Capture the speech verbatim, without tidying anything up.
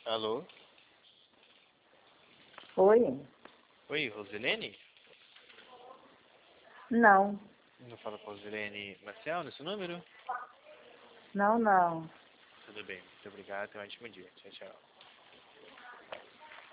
Alô? Oi? Oi, Rosilene? Não, Não fala com a Rosilene Marcial nesse número? não, não. Tudo bem, muito obrigado. Tenha um ótimo dia. Tchau, tchau.